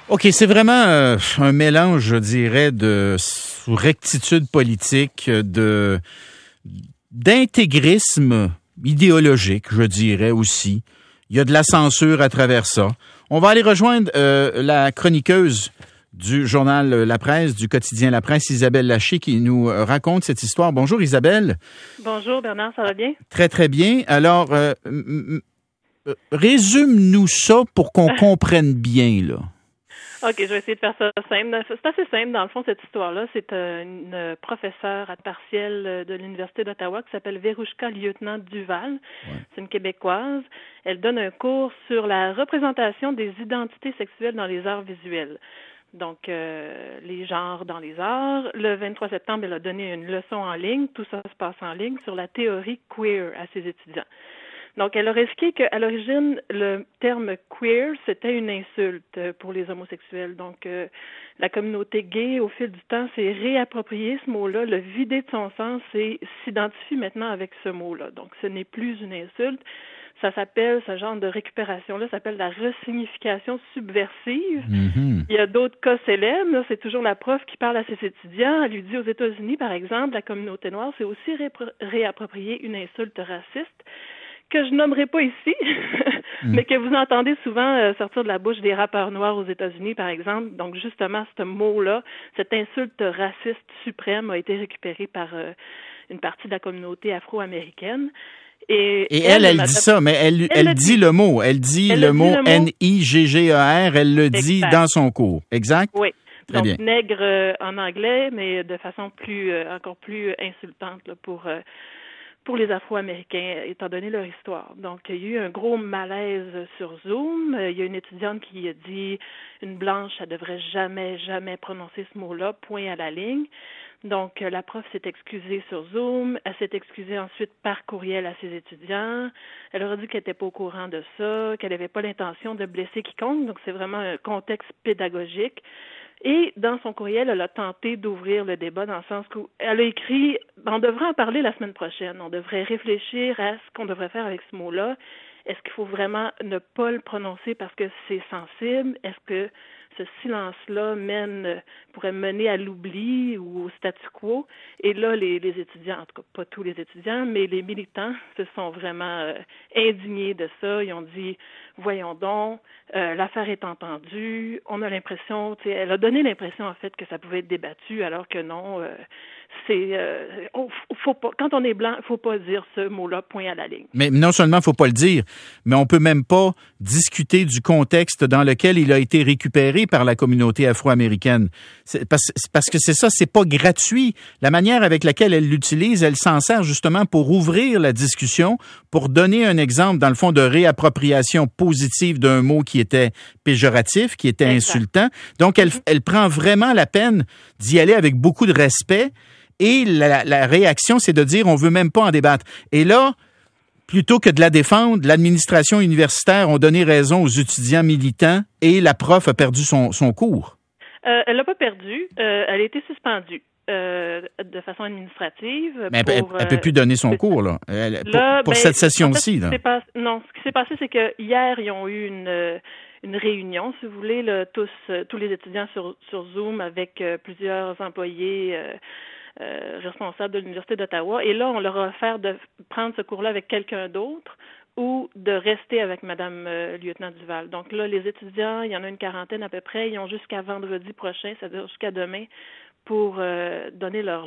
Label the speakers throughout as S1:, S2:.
S1: OK, c'est vraiment un mélange, je dirais, de rectitude politique, d'intégrisme idéologique, je dirais aussi. Il y a de la censure à travers ça. On va aller rejoindre la chroniqueuse du journal La Presse, du quotidien La Presse, Isabelle Lacher, qui nous raconte cette histoire. Bonjour Isabelle.
S2: Bonjour Bernard, ça va bien?
S1: Très, très bien. Alors, résume-nous ça pour qu'on comprenne bien, là.
S2: OK, je vais essayer de faire ça simple. C'est assez simple, dans le fond, cette histoire-là. C'est une professeure à partiel de l'Université d'Ottawa qui s'appelle Verouchka Lieutenant-Duval. Ouais. C'est une Québécoise. Elle donne un cours sur la représentation des identités sexuelles dans les arts visuels. Donc, les genres dans les arts. Le 23 septembre, elle a donné une leçon en ligne. Tout ça se passe en ligne sur la théorie queer à ses étudiants. Donc, elle a expliqué qu'à l'origine, le terme queer, c'était une insulte pour les homosexuels. Donc, la communauté gay, au fil du temps, s'est réapproprié ce mot-là, le vider de son sens et s'identifie maintenant avec ce mot-là. Donc, ce n'est plus une insulte. Ça s'appelle, ce genre de récupération-là, s'appelle la resignification subversive. Mm-hmm. Il y a d'autres cas célèbres. Là, c'est toujours la prof qui parle à ses étudiants. Elle lui dit, aux États-Unis, par exemple, la communauté noire s'est aussi réapproprié une insulte raciste que je nommerai pas ici, mais que vous entendez souvent sortir de la bouche des rappeurs noirs aux États-Unis, par exemple. Donc, justement, ce mot-là, cette insulte raciste suprême a été récupérée par une partie de la communauté afro-américaine. Et elle dit ça, mais elle dit le mot. Elle dit le mot N-I-G-G-E-R. Elle le dit dans son cours. Exact? Oui.
S1: Très
S2: donc,
S1: bien.
S2: Nègre en anglais, mais de façon encore plus insultante là, pour les Afro-Américains, étant donné leur histoire. Donc, il y a eu un gros malaise sur Zoom. Il y a une étudiante qui a dit « Une blanche, elle devrait jamais, jamais prononcer ce mot-là, point à la ligne ». Donc, la prof s'est excusée sur Zoom. Elle s'est excusée ensuite par courriel à ses étudiants. Elle leur a dit qu'elle n'était pas au courant de ça, qu'elle n'avait pas l'intention de blesser quiconque. Donc, c'est vraiment un contexte pédagogique. Et dans son courriel, elle a tenté d'ouvrir le débat dans le sens qu'elle a écrit « On devrait en parler la semaine prochaine. On devrait réfléchir à ce qu'on devrait faire avec ce mot-là. Est-ce qu'il faut vraiment ne pas le prononcer parce que c'est sensible? Est-ce que ce silence-là pourrait mener à l'oubli ou au statu quo? » Et là, les étudiants, en tout cas pas tous les étudiants, mais les militants se sont vraiment indignés de ça. Ils ont dit « Voyons donc, l'affaire est entendue. » On a l'impression, elle a donné l'impression en fait que ça pouvait être débattu, alors que non. Faut pas, quand on est blanc, il faut pas dire ce mot-là, point à la ligne.
S1: Mais non seulement il faut pas le dire, mais on peut même pas discuter du contexte dans lequel il a été récupéré par la communauté afro-américaine. Parce que c'est ça, c'est pas gratuit. La manière avec laquelle elle l'utilise, elle s'en sert justement pour ouvrir la discussion, pour donner un exemple, dans le fond, de réappropriation positive d'un mot qui était péjoratif, qui était insultant. Donc, elle prend vraiment la peine d'y aller avec beaucoup de respect. Et la réaction, c'est de dire on veut même pas en débattre. Et là, plutôt que de la défendre, l'administration universitaire a donné raison aux étudiants militants et la prof a perdu son cours.
S2: Elle l'a pas perdu. Elle a été suspendue de façone administrative.
S1: Mais elle peut plus donner son cours là. Pour cette session-ci.
S2: En fait, non, ce qui s'est passé, c'est que hier, ils ont eu une réunion, si vous voulez, là, tous les étudiants sur Zoom avec plusieurs employés responsables de l'Université d'Ottawa. Et là, on leur a offert de prendre ce cours-là avec quelqu'un d'autre ou de rester avec Madame Lieutenant-Duval. Donc là, les étudiants, il y en a une quarantaine à peu près, ils ont jusqu'à vendredi prochain, c'est-à-dire jusqu'à demain, pour donner leur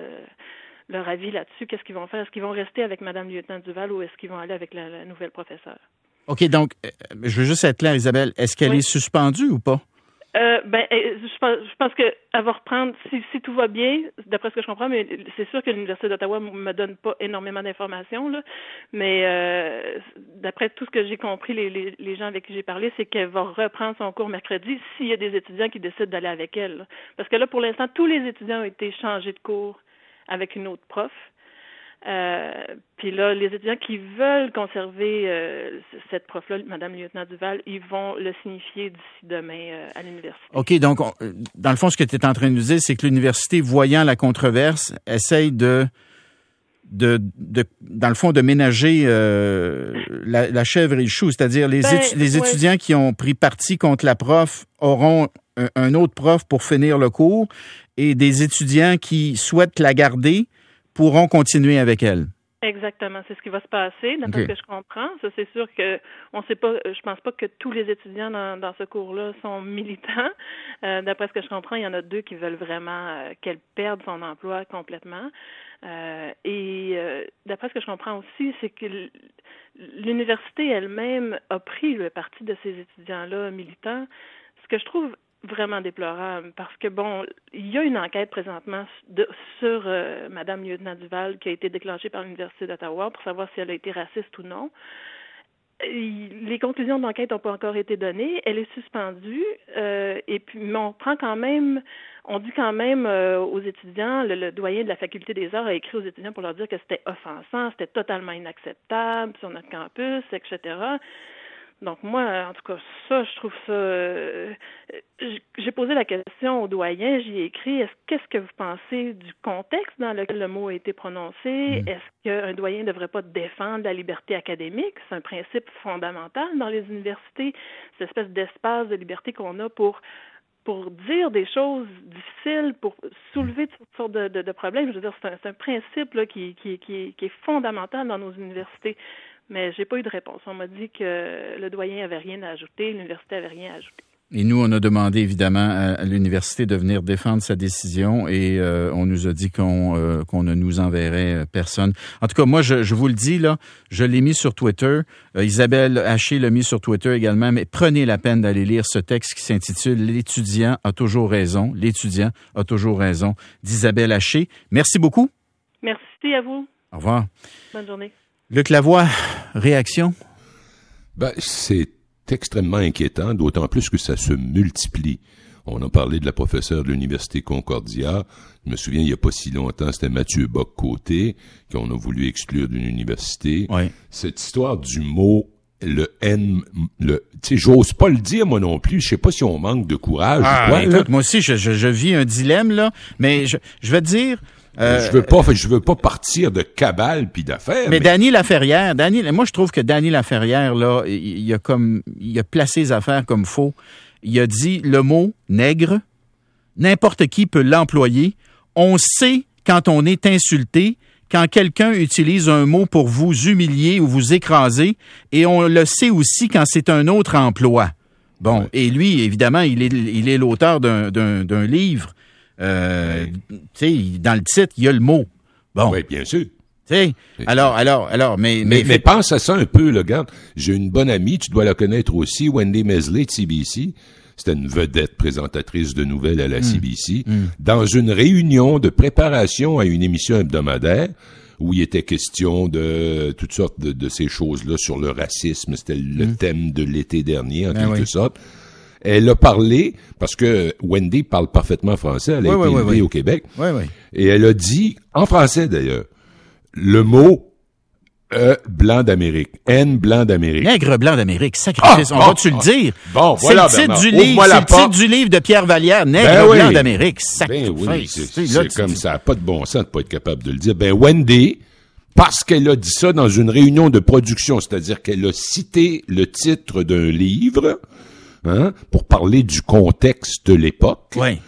S2: avis là-dessus. Qu'est-ce qu'ils vont faire? Est-ce qu'ils vont rester avec Madame Lieutenant-Duval ou est-ce qu'ils vont aller avec la nouvelle professeure?
S1: OK, donc, je veux juste être clair, Isabelle, est-ce qu'elle est suspendue ou pas?
S2: Je pense qu'elle va reprendre, si tout va bien, d'après ce que je comprends, mais c'est sûr que l'Université d'Ottawa me donne pas énormément d'informations, là, mais d'après tout ce que j'ai compris, les gens avec qui j'ai parlé, c'est qu'elle va reprendre son cours mercredi s'il y a des étudiants qui décident d'aller avec elle. Là. Parce que là, pour l'instant, tous les étudiants ont été changés de cours avec une autre prof. Puis là, les étudiants qui veulent conserver cette prof-là, Mme Lieutenant-Duval, ils vont le signifier d'ici demain à l'université.
S1: OK, donc, dans le fond, ce que tu es en train de nous dire, c'est que l'université, voyant la controverse, essaye de dans le fond, de ménager la chèvre et le chou. C'est-à-dire, les étudiants qui ont pris parti contre la prof auront un autre prof pour finir le cours et des étudiants qui souhaitent la garder pourront continuer avec elle.
S2: Exactement, c'est ce qui va se passer, d'après ce que je comprends. Ça, c'est sûr que on sait pas. Je pense pas que tous les étudiants dans ce cours-là sont militants. D'après ce que je comprends, il y en a 2 qui veulent vraiment qu'elle perde son emploi complètement. Et d'après ce que je comprends aussi, c'est que l'université elle-même a pris le parti de ces étudiants-là militants. Ce que je trouve vraiment déplorable, parce que, bon, il y a une enquête présentement sur Mme Lieutenant-Duval qui a été déclenchée par l'Université d'Ottawa pour savoir si elle a été raciste ou non. Les conclusions de l'enquête n'ont pas encore été données. Elle est suspendue, et puis mais on dit quand même aux étudiants, le doyen de la Faculté des arts a écrit aux étudiants pour leur dire que c'était offensant, c'était totalement inacceptable sur notre campus, etc. Donc moi, en tout cas, ça, je trouve ça... j'ai posé la question au doyen, j'y ai écrit, qu'est-ce que vous pensez du contexte dans lequel le mot a été prononcé? Est-ce qu'un doyen ne devrait pas défendre la liberté académique? C'est un principe fondamental dans les universités, cette espèce d'espace de liberté qu'on a pour dire des choses difficiles, pour soulever toutes sortes de problèmes. Je veux dire, c'est un principe là, qui est fondamental dans nos universités. Mais j'ai pas eu de réponse. On m'a dit que le doyen avait rien à ajouter, l'université avait rien à ajouter.
S1: Et nous, on a demandé évidemment à l'université de venir défendre sa décision et on nous a dit qu'on ne nous enverrait personne. En tout cas, moi, je vous le dis, là, je l'ai mis sur Twitter. Isabelle Haché l'a mis sur Twitter également, mais prenez la peine d'aller lire ce texte qui s'intitule « L'étudiant a toujours raison », l'étudiant a toujours raison, d'Isabelle Haché. Merci beaucoup.
S2: Merci à vous.
S1: Au revoir.
S2: Bonne journée.
S1: Luc Lavoie, réaction?
S3: C'est extrêmement inquiétant, d'autant plus que ça se multiplie. On a parlé de la professeure de l'Université Concordia. Je me souviens, il n'y a pas si longtemps, c'était Mathieu Bock-Côté qu'on a voulu exclure d'une université.
S1: Oui.
S3: Cette histoire du mot, tu sais, j'ose pas le dire, moi non plus. Je sais pas si on manque de courage ou quoi.
S1: Écoute, moi aussi, je vis un dilemme, là, mais je vais te dire...
S3: je veux pas partir de cabale puis d'affaires.
S1: Mais Danny Laferrière, moi je trouve que Danny Laferrière là, il a placé les affaires comme faux. Il a dit le mot nègre, n'importe qui peut l'employer. On sait quand on est insulté, quand quelqu'un utilise un mot pour vous humilier ou vous écraser, et on le sait aussi quand c'est un autre emploi. Bon, ouais. Et lui, évidemment, il est l'auteur d'un livre. Tu sais, dans le titre, il y a le mot. Bon.
S3: Oui, bien sûr.
S1: Tu sais, alors, mais
S3: pense à ça un peu, là, regarde. J'ai une bonne amie, tu dois la connaître aussi, Wendy Mesley de CBC. C'était une vedette présentatrice de nouvelles à la CBC. Dans une réunion de préparation à une émission hebdomadaire, où il était question de toutes sortes de ces choses-là sur le racisme. C'était le thème de l'été dernier, en quelque sorte. Elle a parlé, parce que Wendy parle parfaitement français, elle a été élevée au Québec, et elle a dit, en français d'ailleurs, le mot blanc d'Amérique, N blanc d'Amérique.
S1: Nègre blanc d'Amérique, sacrifice, on va-tu le dire?
S3: Bon, voilà,
S1: c'est le titre du livre de Pierre Vallière, Nègre blanc d'Amérique, sacrifice.
S3: Ben oui, c'est comme ça, n'a pas de bon sens de pas être capable de le dire. Ben Wendy, parce qu'elle a dit ça dans une réunion de production, c'est-à-dire qu'elle a cité le titre d'un livre, pour parler du contexte de l'époque.
S1: Oui.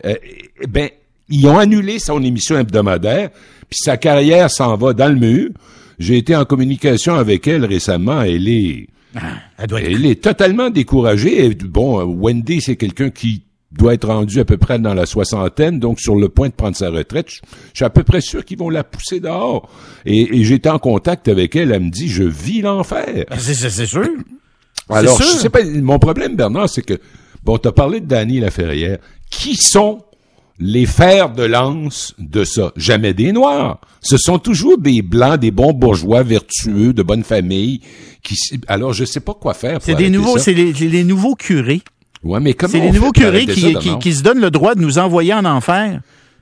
S3: Ils ont annulé son émission hebdomadaire, puis sa carrière s'en va dans le mur. J'ai été en communication avec elle récemment. Elle est totalement découragée. Et, bon, Wendy, c'est quelqu'un qui doit être rendu à peu près dans la soixantaine, donc sur le point de prendre sa retraite. Je suis à peu près sûr qu'ils vont la pousser dehors. Et j'étais en contact avec elle. Elle me dit, je vis l'enfer.
S1: C'est sûr.
S3: Alors, je sais pas, mon problème, Bernard, c'est que, bon, t'as parlé de Danny Laferrière. Qui sont les fers de lance de ça? Jamais des Noirs. Ce sont toujours des Blancs, des bons bourgeois vertueux, de bonne famille, alors je sais pas quoi faire pour
S1: c'est les nouveaux curés.
S3: Ouais, mais comment
S1: c'est les nouveaux curés qui se donnent le droit de nous envoyer en enfer.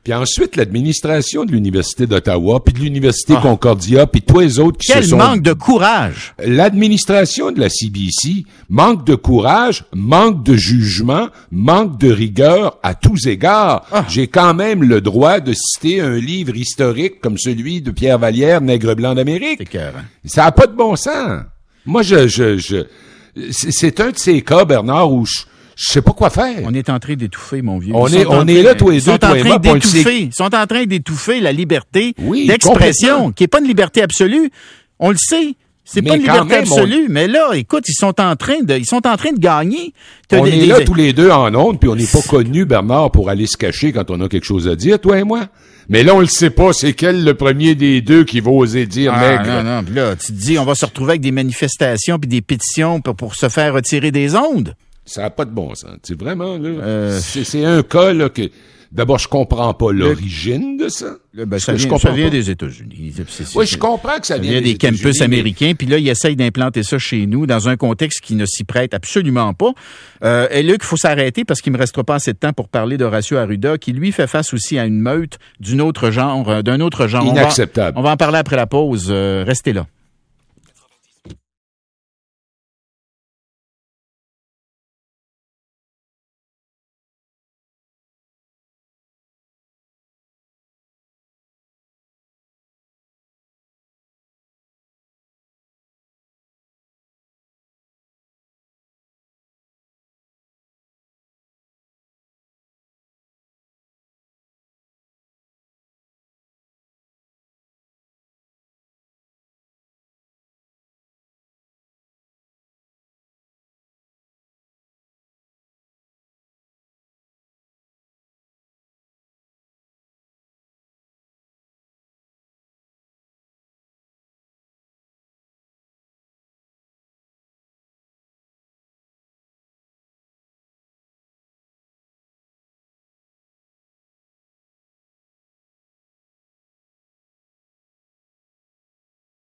S3: Puis ensuite, l'administration de l'Université d'Ottawa, puis de l'Université Concordia, puis tous les autres qui
S1: Quel manque de courage!
S3: L'administration de la CBC manque de courage, manque de jugement, manque de rigueur à tous égards. J'ai quand même le droit de citer un livre historique comme celui de Pierre Vallière, Nègre blanc d'Amérique.
S1: C'est clair,
S3: Ça n'a pas de bon sens. Moi, c'est un de ces cas, Bernard, où je sais pas quoi faire.
S1: On est en train d'étouffer, mon vieux.
S3: On est là, tous les deux, toi et moi,
S1: Ils sont en train d'étouffer la liberté d'expression, qui est pas une liberté absolue. On le sait. C'est pas une liberté absolue, mais là, écoute, ils sont en train de gagner.
S3: On est là tous les deux en ondes, puis on n'est pas connus, Bernard, pour aller se cacher quand on a quelque chose à dire, toi et moi. Mais là, on le sait pas, c'est quel le premier des deux qui va oser dire nègre.
S1: Non, puis là, tu te dis, on va se retrouver avec des manifestations puis des pétitions pour se faire retirer des ondes.
S3: Ça n'a pas de bon sens. C'est vraiment, là, c'est un cas, là, que, d'abord, je comprends pas l'origine de ça.
S1: Ça vient des États-Unis.
S3: Oui, je comprends que ça vient
S1: des campus américains, puis là, ils essayent d'implanter ça chez nous dans un contexte qui ne s'y prête absolument pas. Et Luc, il faut s'arrêter parce qu'il me restera pas assez de temps pour parler d'Horacio Arruda, qui lui fait face aussi à une meute d'un autre genre.
S3: Inacceptable.
S1: On va en parler après la pause. Restez là.